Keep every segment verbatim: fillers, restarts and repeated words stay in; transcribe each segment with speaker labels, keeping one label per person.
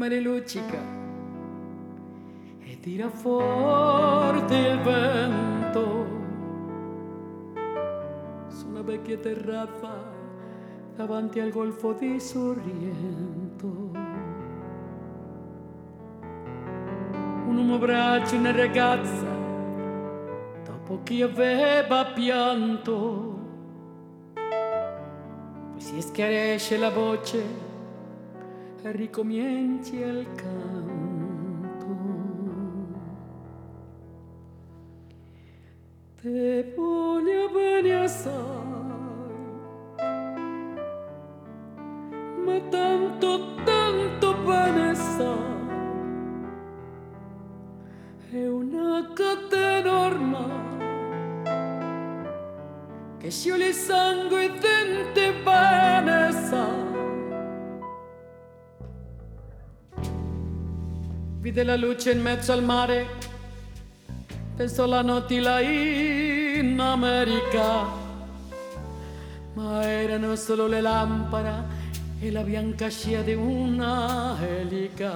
Speaker 1: mare luccica e tira forte il vento su una vecchia terrazza davanti al golfo di Sorrento. Un uomo abbraccia una ragazza dopo che aveva pianto, poi si schiarisce la voce e ricomincia il canto. Te voglio bene assai, ma tanto, tanto bene sai, è una catena ormai che scioglie sangue dentro bene sai. Vide la luce in mezzo al mare, pensò la notte là in America, ma erano solo le lampade e la bianca scia di una elica.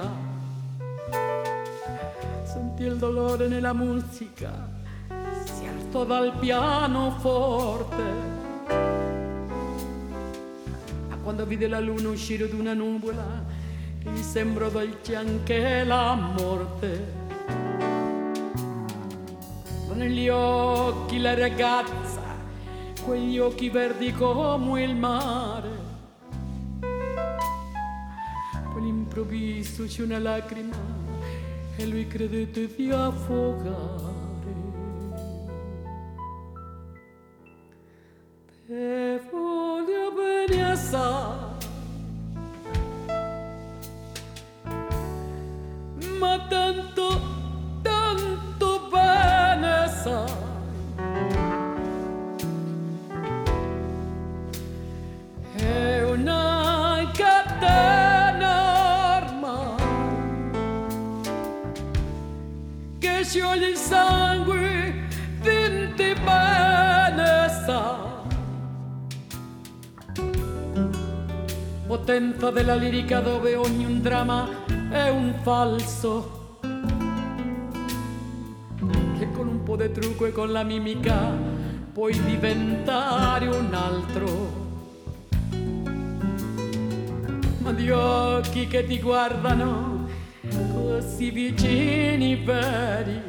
Speaker 1: Sentì il dolore nella musica, si alzò dal pianoforte, ma quando vide la luna uscire da una nuvola gli sembrò dolce anche la morte. Ma negli occhi la ragazza, quegli occhi verdi come il mare, poi all'improvviso c'è una lacrima e lui credette di affogare. Te voglio bene assai, ma tanto, tanto bene sai, è una catena ormai che scioglie il sangue dentro bene sai. Potenza della lirica dove ogni un dramma è un falso, che con un po' di trucco e con la mimica puoi diventare un altro. Ma di occhi che ti guardano così vicini veri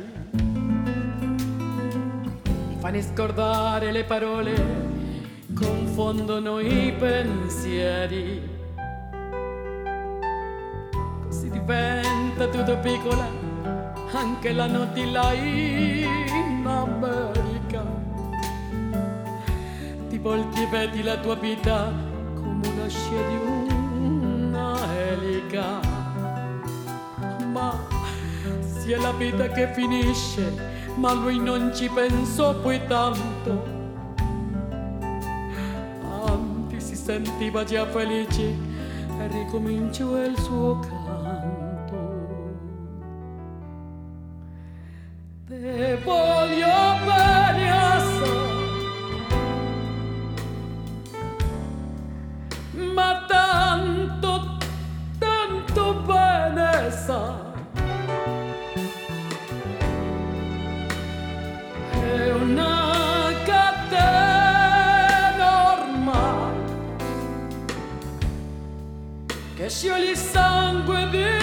Speaker 1: mi fanno scordare le parole, confondono i pensieri. Si diventa tutto piccola anche la notte là in America. Ti volti e vedi la tua vita come una scia di una elica, ma sia la vita che finisce, ma lui non ci pensò poi tanto, anzi si sentiva già felice e ricominciò il suo canto. Te voglio bene assai, ma tanto, tanto bene sai, è una catena ormai che scioglie il sangue di